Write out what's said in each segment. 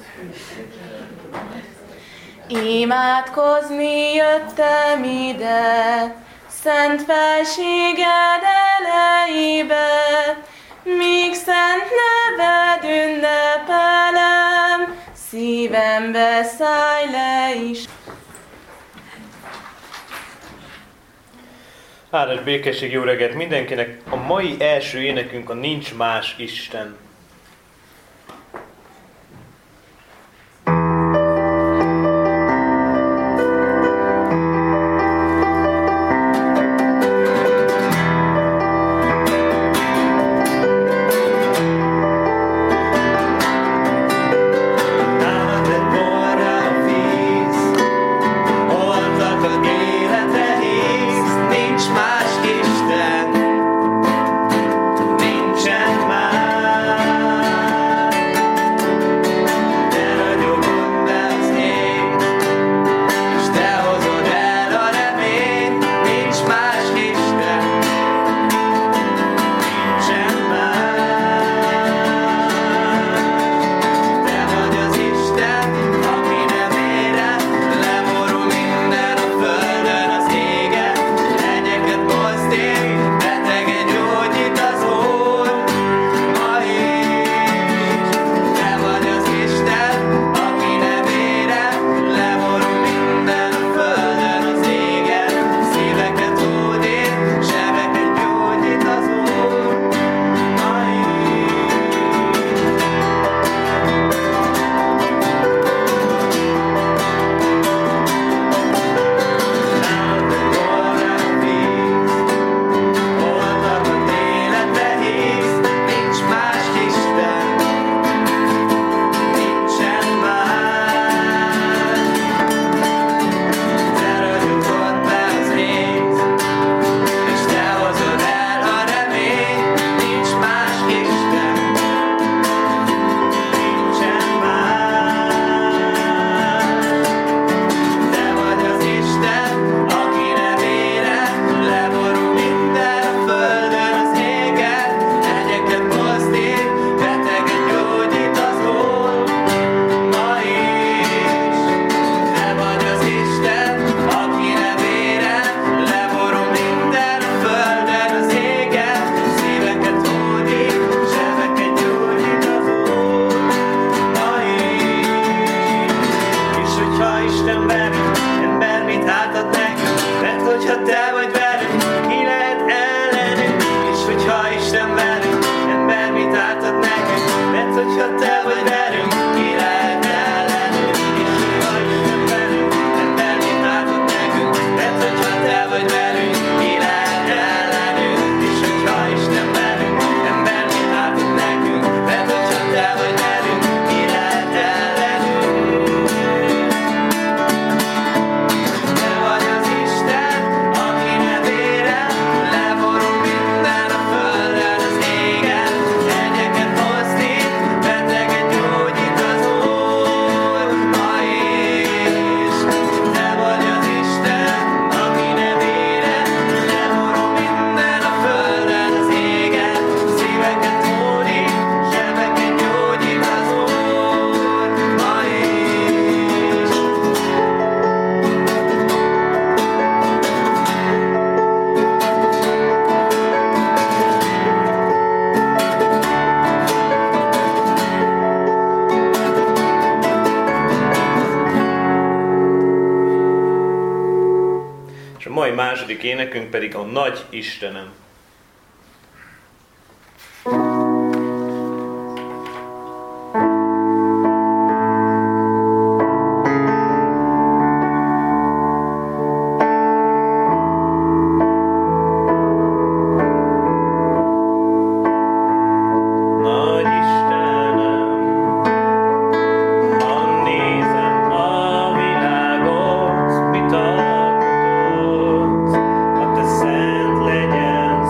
Imádkozni jöttem ide, szent felséged elejébe, míg szent neved ünnepelem, szívembe szállj le is. Áldás békesség, jó reggelt mindenkinek! A mai első énekünk a Nincs más Isten. Második énekünk pedig a Nagy Istenem. Legyen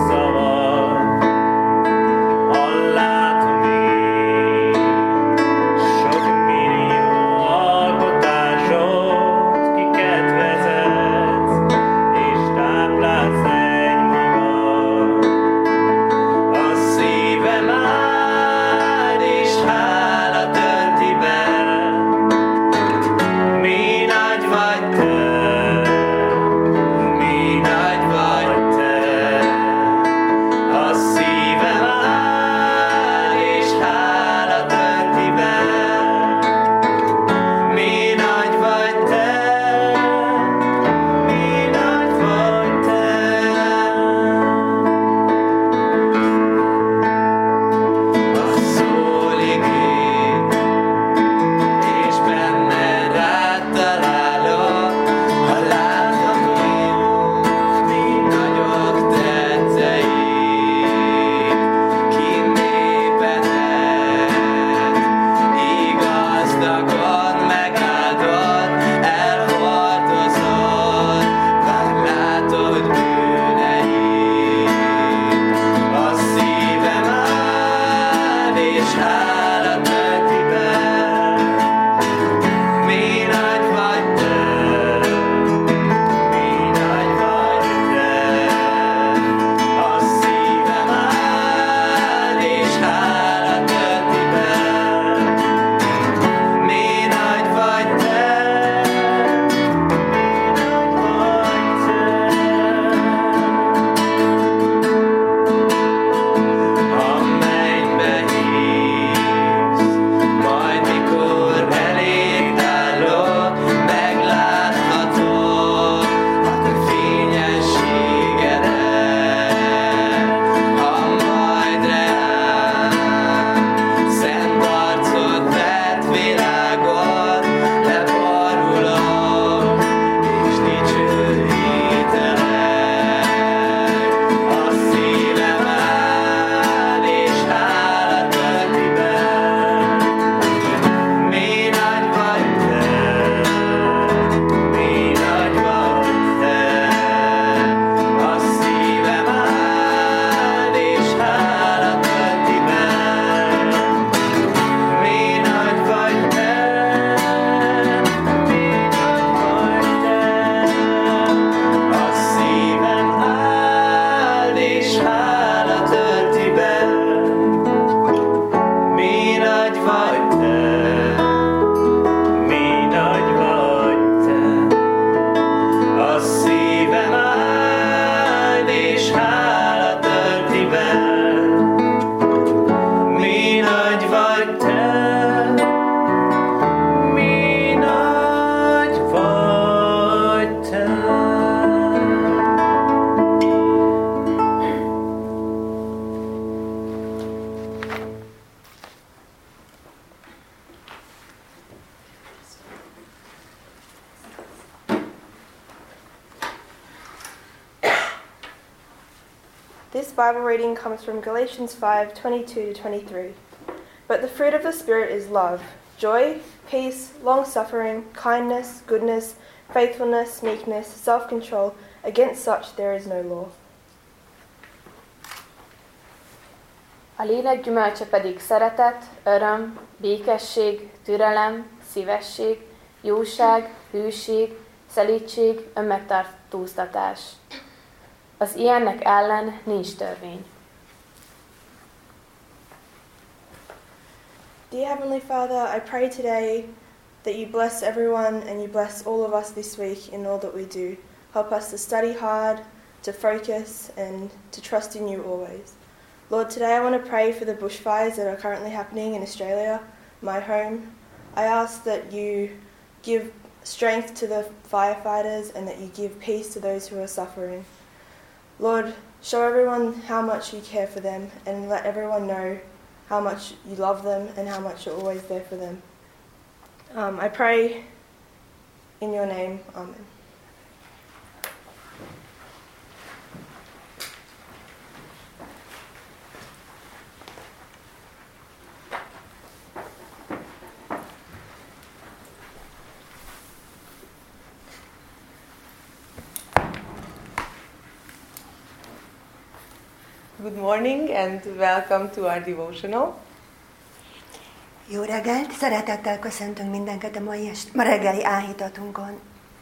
This Bible reading comes from Galatians 5:22-23. But the fruit of the Spirit is love, joy, peace, long-suffering, kindness, goodness, faithfulness, meekness, self-control. Against such there is no law. A lélek gyümölcse pedig szeretet, öröm, békesség, türelem, szívesség, jóság, hűség, szelídség, önmegtartóztatás. Az ilyennek ellen nincs törvény. Dear Heavenly Father, I pray today that you bless everyone and you bless all of us this week in all that we do. Help us to study hard, to focus and to trust in you always. Lord, today I want to pray for the bushfires that are currently happening in Australia, my home. I ask that you give strength to the firefighters and that you give peace to those who are suffering. Lord, show everyone how much you care for them and let everyone know how much you love them and how much you're always there for them. I pray in your name. Amen. Good morning and welcome to our devotional. Jó reggelt! Szeretettel köszöntünk mindenket a ma reggeli áhítatunkon.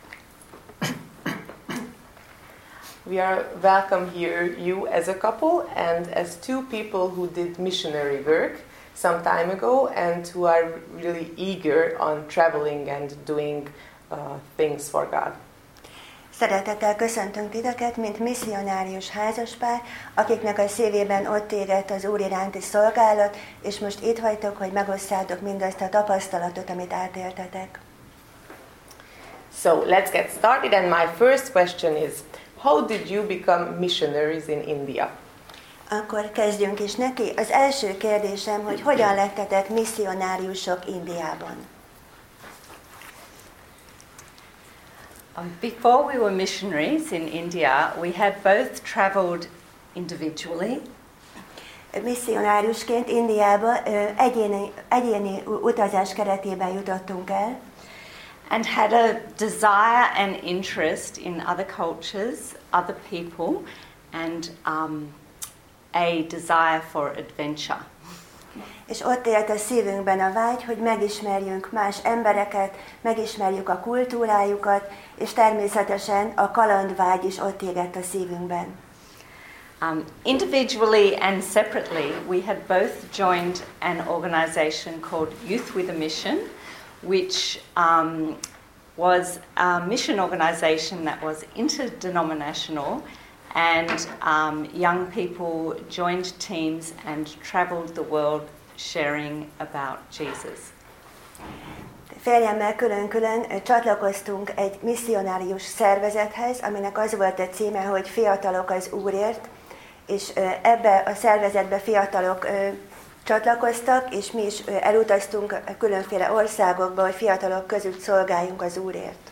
We are welcome here, you as a couple and as two people who did missionary work some time ago and who are really eager on traveling and doing things for God. Szeretettel köszöntünk titeket, mint misszionárius házaspár, akiknek a szívében ott égett az Úr iránti szolgálat, és most itt vagytok, hogy megosszátok mindazt a tapasztalatot, amit átéltetek. So let's get started, and my first question is, how did you become missionaries in India? Akkor kezdjünk is neki. Az első kérdésem, hogy hogyan lettetek misszionáriusok Indiában? Before we were missionaries in India, we had both travelled individually. Misszionáriusként Indiába egyéni utazás keretében jutottunk el. And had a desire and interest in other cultures, other people, and a desire for adventure. És ott élt a szívünkben a vágy, hogy megismerjünk más embereket, megismerjük a kultúrájukat, és természetesen a kalandvágy is ott égett a szívünkben. Individually and separately, we had both joined an organisation called Youth with a Mission, which was a mission organisation that was interdenominational, and young people joined teams and travelled the world sharing about Jesus. Férjemmel külön-külön csatlakoztunk egy misszionárius szervezethez, aminek az volt a címe, hogy Fiatalok az Úrért, és ebbe a szervezetbe fiatalok csatlakoztak, és mi is elutaztunk különféle országokba, hogy fiatalok között szolgáljunk az Úrért.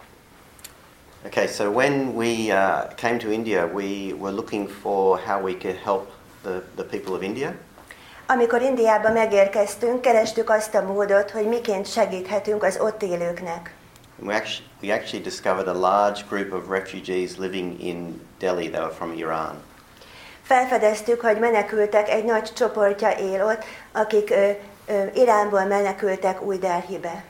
Okay, so when we came to India, we were looking for how we could help the people of India. Amikor Indiába megérkeztünk, kerestük azt a módot, hogy miként segíthetünk az ott élőknek. We actually discovered a large group of refugees living in Delhi. They were from Iran. Felfedeztük, hogy menekültek, egy nagy csoportja él ott, akik Iránból menekültek Új Delhibe.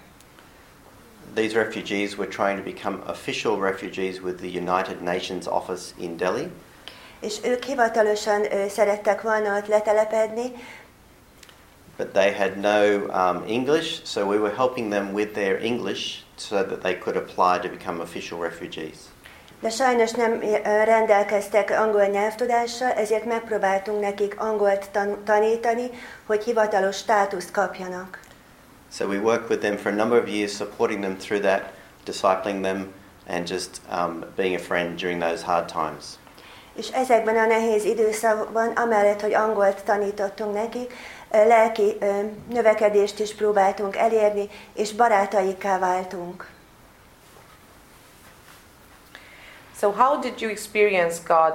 These refugees were trying to become official refugees with the United Nations office in Delhi. És ők hivatalosan szerettek volna ott letelepedni. But they had no English, so we were helping them with their English so that they could apply to become official refugees. De sajnos nem rendelkeztek angol nyelvtudással, ezért megpróbáltunk nekik angolt tanítani, hogy hivatalos státuszt kapjanak. So we worked with them for a number of years, supporting them through that, discipling them, and just being a friend during those hard times. És ezekben a nehéz időszakban, amellett, hogy angolt tanítottunk nekik, lelki növekedést is próbáltunk elérni, és barátaikká váltunk. So how did you experience God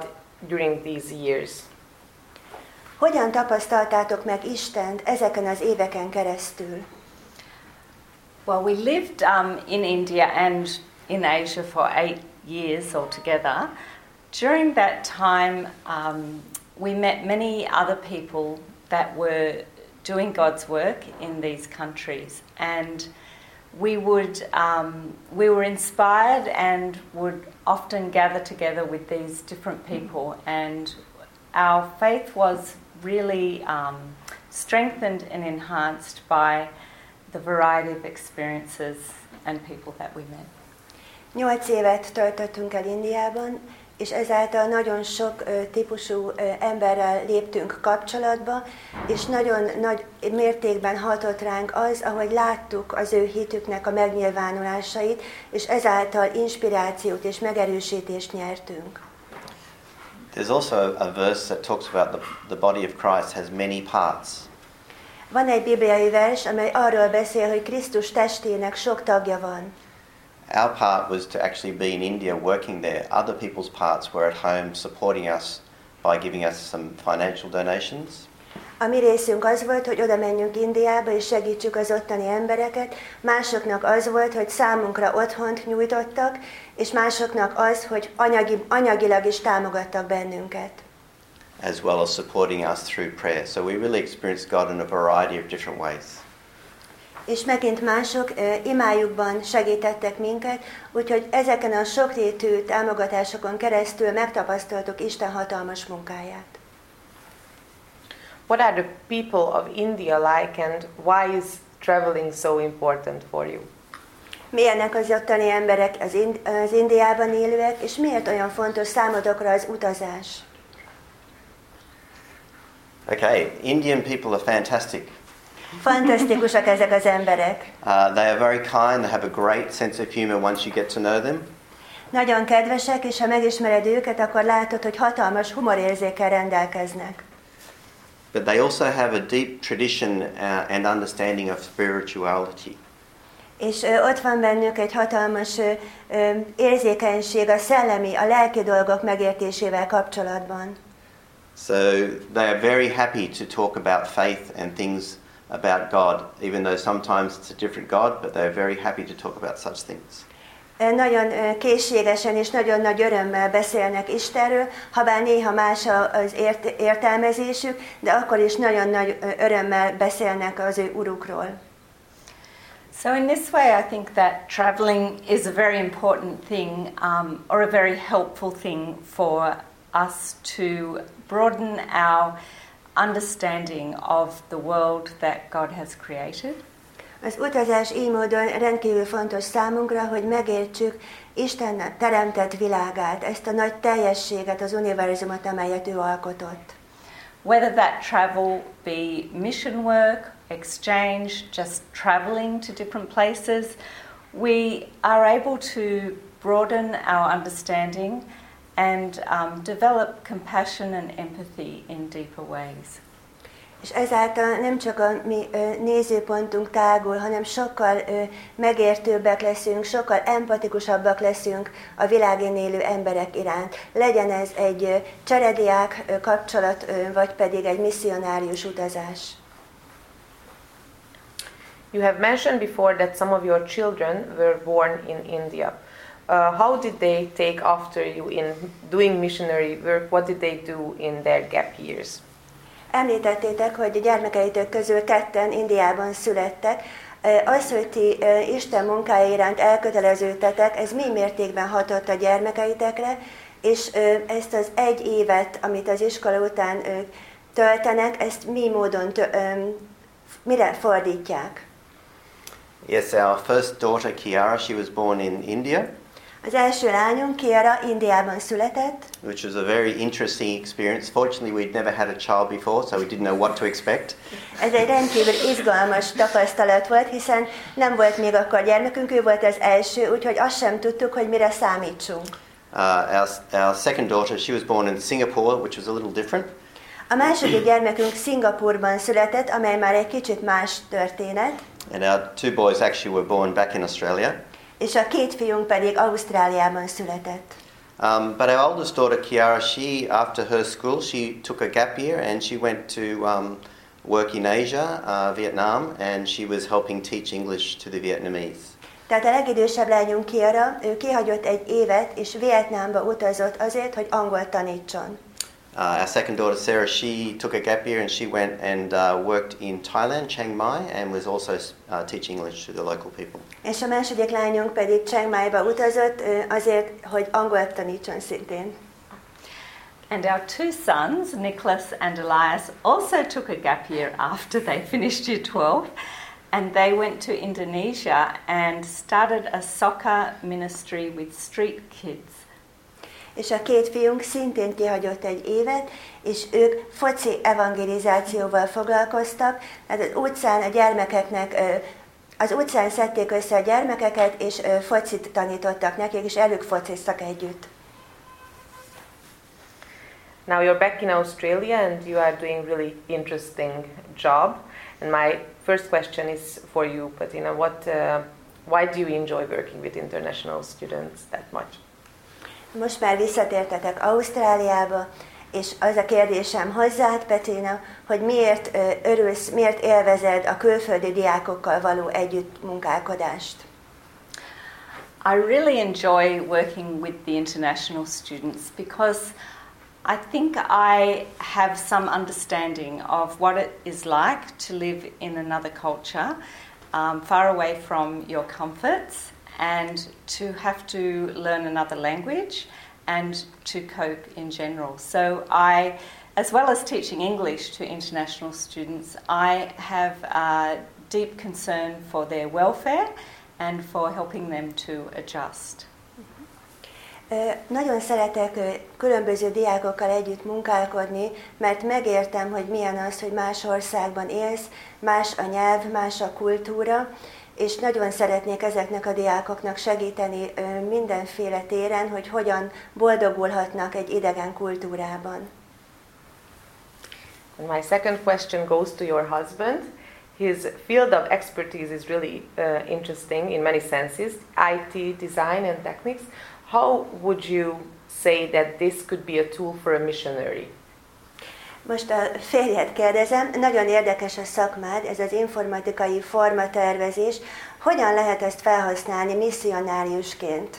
during these years. Hogyan tapasztaltátok meg Istent ezeken az éveken keresztül? Well, we lived in India and in Asia for 8 years altogether. During that time, we met many other people that were doing God's work in these countries, and we were inspired and would often gather together with these different people, and our faith was really strengthened and enhanced by the variety of experiences and people that we met. 8 évet töltöttünk el Indiában, és ezáltal nagyon sok típusú emberrel léptünk kapcsolatba, és nagyon nagy mértékben hatott ránk az, ahogy láttuk az ő hitüknek a megnyilvánulásait, és ezáltal inspirációt és megerősítést nyertünk. There's also a verse that talks about the body of Christ has many parts. Van egy bibliai vers, amely arról beszél, hogy Krisztus testének sok tagja van. Our part was to actually be in India working there. Other people's parts were at home supporting us by giving us some financial donations. A mi részünk az volt, hogy oda menjünk Indiába és segítsük az ottani embereket, másoknak az volt, hogy számunkra otthont nyújtottak, és másoknak az, hogy anyagilag is támogattak bennünket. As well as supporting us through prayer. So we really experienced God in a variety of different ways. És megint mások imájukban segítettek minket, úgyhogy ezeken a sokrétű támogatásokon keresztül megtapasztaltuk Isten hatalmas munkáját. What are the people of India like, and why is traveling so important for you? Milyenek az ottani emberek, az Indiában élőek, és miért olyan fontos számotokra az utazás? Okay, Indian people are fantastic. Fantasztikusak ezek az emberek. They are very kind, they have a great sense of humor once you get to know them. Nagyon kedvesek, és ha megismered őket, akkor látod, hogy hatalmas humorérzékkel rendelkeznek. But they also have a deep tradition and understanding of spirituality. És ott van bennük egy hatalmas érzékenység a szellemi, a lelki dolgok megértésével kapcsolatban. So they are very happy to talk about faith and things about God, even though sometimes it's a different God, but they're very happy to talk about such things. Nagyon készségesen és nagyon nagy örömmel beszélnek Istenről, habár néha más az értelmezésük, de akkor is nagyon nagy örömmel beszélnek az ő urukról. So in this way, I think that traveling is a very important thing, or a very helpful thing for us to broaden our understanding of the world that God has created. Az utazás így módon rendkívül fontos számunkra, hogy megértsük Isten teremtett világát, ezt a nagy teljességet, az univerzumot, amelyet ő alkotott. Whether that travel be mission work, exchange, just traveling to different places, we are able to broaden our understanding and develop compassion and empathy in deeper ways. És ezáltal nem csak a mi nézőpontunk tágul, hanem sokkal megértőbbek leszünk, sokkal empatikusabbak leszünk a világén élő emberek iránt. Legyen ez egy cserediák kapcsolat, vagy pedig egy misszionárius utazás. You have mentioned before that some of your children were born in India. How did they take after you in doing missionary work? What did they do in their gap years? Említettétek, hogy a gyermekeitek közül ketten Indiában születtek. Az, hogy ti Isten munkája iránt elköteleződtetek, ez mi mértékben hatott a gyermekeitekre, és ezt az 1 évet, amit az iskola után töltenek, ezt mi módon, mire fordítják? Yes, our first daughter Kiara, she was born in India. Az első lányunk, Kiara, Indiában született. Which was a very interesting experience. Fortunately, we'd never had a child before, so we didn't know what to expect. Ez egy rendkívül izgalmas tapasztalat volt, hiszen nem volt még akkor gyermekünk, ő volt az első, úgyhogy azt sem tudtuk, hogy mire számítsunk. Our second daughter, she was born in Singapore, which was a little different. A második gyermekünk Szingapúrban született, amely már egy kicsit más történet. And our 2 boys actually were born back in Australia. És a 2 fiunk pedig Ausztráliában született. But our oldest daughter, Kiara, she, after her school, she took a gap year and she went to work in Asia, Vietnam, and she was helping teach English to the Vietnamese. Tehát a legidősebb lányunk Kiara, ő kihagyott egy évet, és Vietnámba utazott azért, hogy angolt tanítson. Our second daughter, Sarah, she took a gap year and she went and worked in Thailand, Chiang Mai, and was also teaching English to the local people. És a második lányunk pedig Chiang Mai-ba utazott azért, hogy angolt tanítson szintén. And our two sons, Nicholas and Elias, also took a gap year after they finished year 12, and they went to Indonesia and started a soccer ministry with street kids. És a két fiunk szintén kihagyott egy évet, és ők foci evangelizációval foglalkoztak, tehát az utcán a gyermekeknek, az utcán szedték össze a gyermekeket, és focit tanítottak nekik, és velük fociztak együtt. Now you're back in Australia and you are doing really interesting job. And my first question is for you, Patina. Why do you enjoy working with international students that much? Most már visszatértetek Ausztráliába, és az a kérdésem hozzád, Petina, hogy miért örülsz, miért élvezed a külföldi diákokkal való együttmunkálkodást? I really enjoy working with the international students because I think I have some understanding of what it is like to live in another culture, far away from your comforts, and to have to learn another language and to cope in general. So I, as well as teaching English to international students, I have a deep concern for their welfare and for helping them to adjust. Nagyon szeretek különböző diákokkal együtt munkálkodni, mert megértem, hogy milyen az, hogy más országban élsz, más a nyelv, más a kultúra, és nagyon szeretnék ezeknek a diákoknak segíteni mindenféle téren, hogy hogyan boldogulhatnak egy idegen kultúrában. And my second question goes to your husband. His field of expertise is really interesting in many senses, IT, design and techniques. How would you say that this could be a tool for a missionary? Most a férjet kérdezem, nagyon érdekes a szakmád, ez az informatikai formatervezés. Hogyan lehet ezt felhasználni misszionáriusként?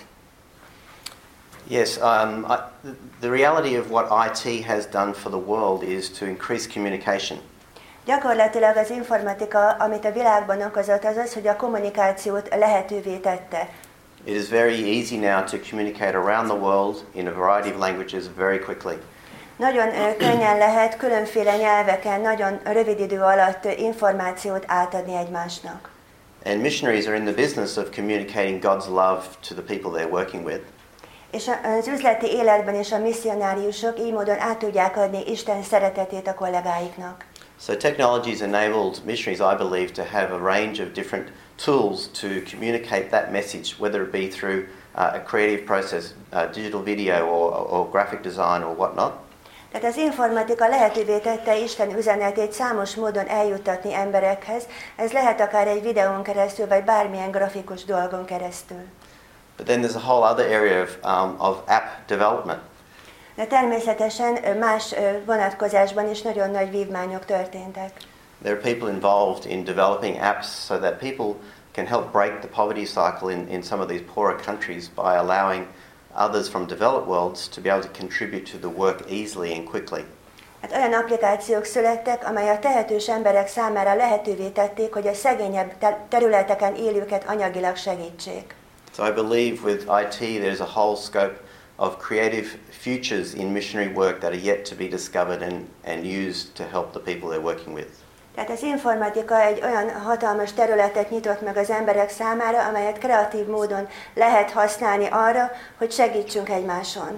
Yes, the reality of what IT has done for the world is to increase communication. Gyakorlatilag az informatika, amit a világban okozott, az az, hogy a kommunikációt lehetővé tette. It is very easy now to communicate around the world in a variety of languages very quickly. Nagyon könnyen lehet különféle nyelveken nagyon rövid idő alatt információt átadni egymásnak. And missionaries are in the business of communicating God's love to the people they're working with. És az üzleti életben is a misszionáriusok így módon át tudják adni Isten szeretetét a kollégáiknak. So technology has enabled missionaries, I believe, to have a range of different tools to communicate that message, whether it be through a creative process, digital video or graphic design or whatnot. Tehát az informatika lehetővé tette Isten üzenetét számos módon eljuttatni emberekhez. Ez lehet akár egy videón keresztül, vagy bármilyen grafikus dolgon keresztül. But then there's a whole other area of app development. De természetesen más vonatkozásban is nagyon nagy vívmányok történtek. There are people involved in developing apps so that people can help break the poverty cycle in some of these poorer countries by allowing others from developed worlds to be able to contribute to the work easily and quickly. Hát olyan applikációk születtek, amely a tehetős emberek számára lehetővé tették, hogy a szegényebb területeken élőket anyagilag segítsék. So I believe with IT there's a whole scope of creative futures in missionary work that are yet to be discovered and used to help the people they're working with. Tehát az informatika egy olyan hatalmas területet nyitott meg az emberek számára, amelyet kreatív módon lehet használni arra, hogy segítsünk egymáson.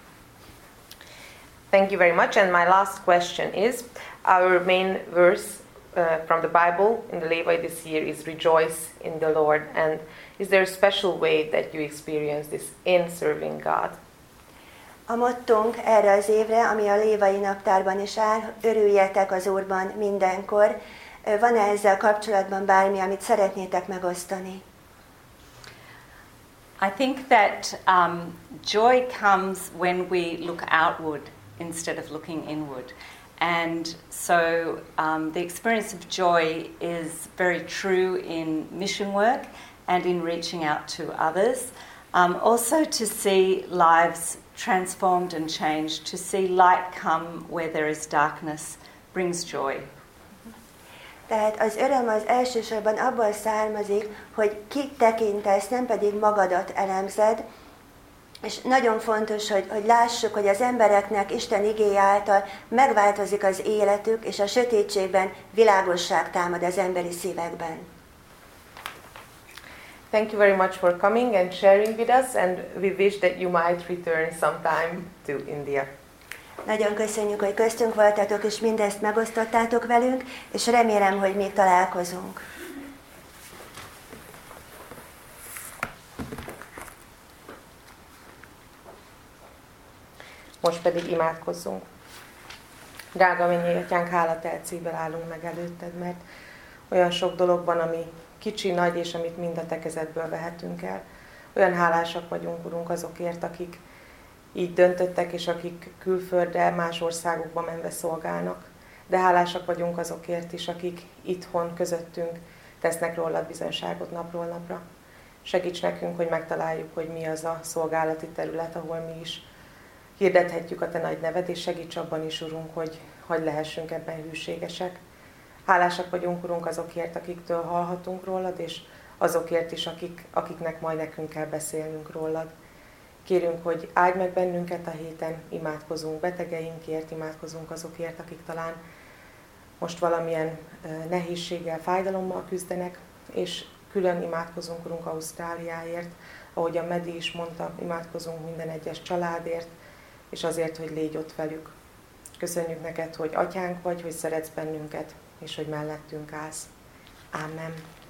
Thank you very much. And my last question is, our main verse from the Bible in the Levi this year is rejoice in the Lord. And is there a special way that you experience this in serving God? A mottónk erre az évre, ami a Lévai naptárban is áll, örüljetek az Úrban mindenkor. Van-e ezzel kapcsolatban bármi, amit szeretnétek megosztani? I think that joy comes when we look outward instead of looking inward. And so the experience of joy is very true in mission work and in reaching out to others. Also to see lives transformed and changed, to see light come where there is darkness brings joy. Tehát az öröm az elsősorban abból származik, hogy kit tekintesz, nem pedig magadat elemzed, és nagyon fontos, hogy lássuk, hogy az embereknek Isten igéje által megváltozik az életük, és a sötétségben világosság támad az emberi szívekben. Thank you very much for coming and sharing with us, and we wish that you might return sometime to India. Nagyon köszönjük, hogy köztünk voltatok, és mindezt megosztottátok velünk, és remélem, hogy még találkozunk. Most pedig imádkozzunk. Drága mennyei Atyánk, hálatelt szívvel állunk meg előtted, mert olyan sok dolog van, ami kicsi, nagy, és amit mind a te kezedből vehetünk el. Olyan hálásak vagyunk, Urunk, azokért, akik így döntöttek, és akik külföldre, más országokba menve szolgálnak. De hálásak vagyunk azokért is, akik itthon, közöttünk tesznek rólad bizonyságot napról napra. Segíts nekünk, hogy megtaláljuk, hogy mi az a szolgálati terület, ahol mi is hirdethetjük a te nagy neved, és segíts abban is, Urunk, hogy lehessünk ebben hűségesek. Hálásak vagyunk, Urunk, azokért, akiktől hallhatunk rólad, és azokért is, akiknek majd nekünk kell beszélnünk rólad. Kérünk, hogy áldj meg bennünket a héten, imádkozunk betegeinkért, imádkozunk azokért, akik talán most valamilyen nehézséggel, fájdalommal küzdenek, és külön imádkozunk, Urunk, Ausztráliáért, ahogy a Medi is mondta, imádkozunk minden egyes családért, és azért, hogy légy ott velük. Köszönjük neked, hogy atyánk vagy, hogy szeretsz bennünket, és hogy mellettünk állsz. Ámen.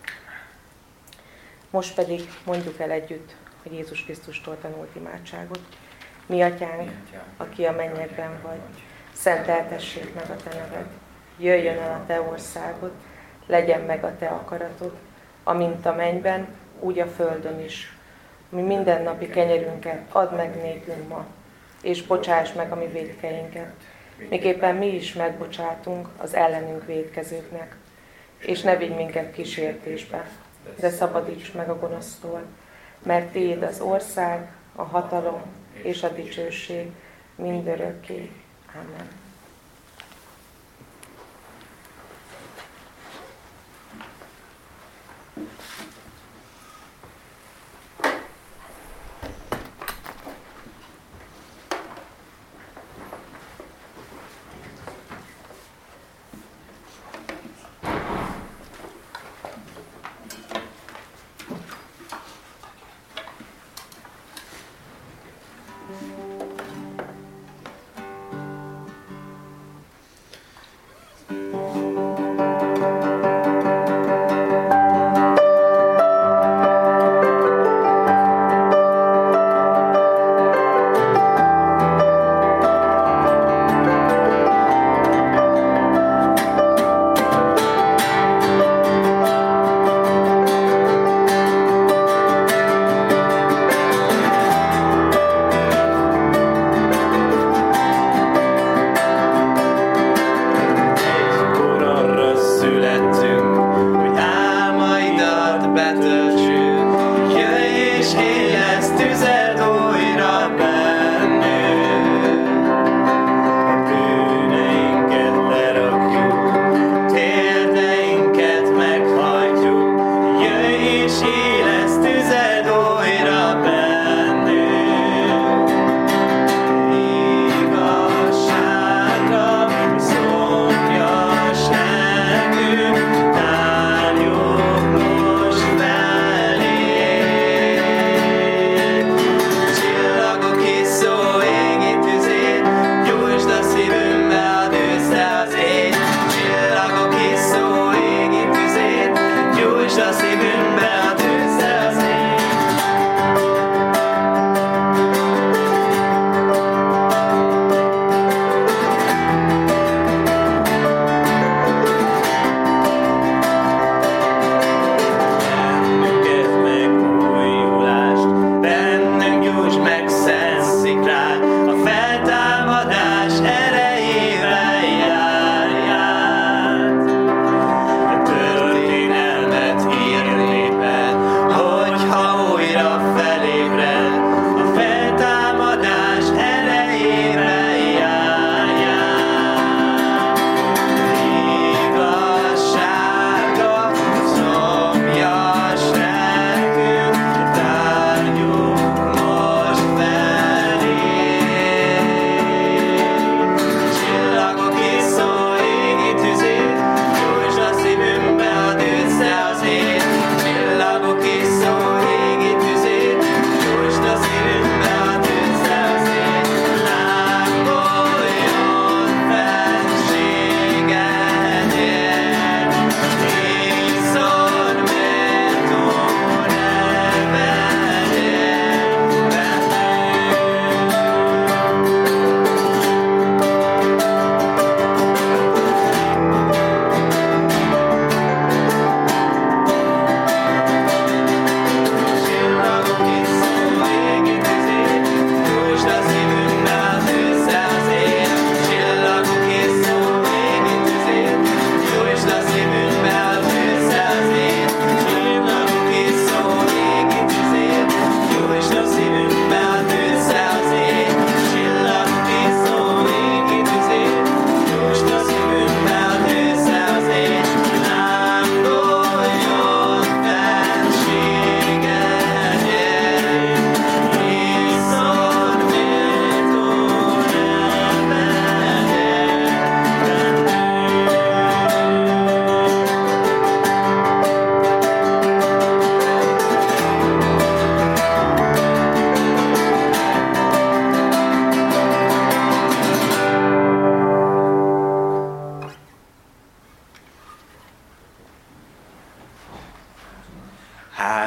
Most pedig mondjuk el együtt a Jézus Krisztustól tanult imádságot. Mi atyánk, aki a mennyekben vagy, szenteltessék meg a te neved. Jöjjön el a te országod, legyen meg a te akaratod, amint a mennyben, úgy a földön is. Mi mindennapi kenyerünket add meg nékünk ma, és bocsáss meg a mi vétkeinket, miképpen mi is megbocsátunk az ellenünk vétkezőknek. És ne vigy minket kísértésbe, de szabadíts meg a gonosztól, mert tiéd az ország, a hatalom és a dicsőség mindörökké. Amen.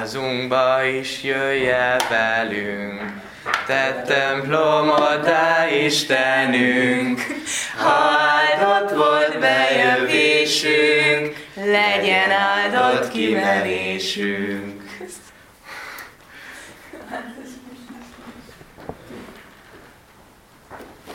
házunkba is jöjj el velünk. Te templomod, te Istenünk, ha áldott volt bejövésünk, legyen áldott kimenésünk.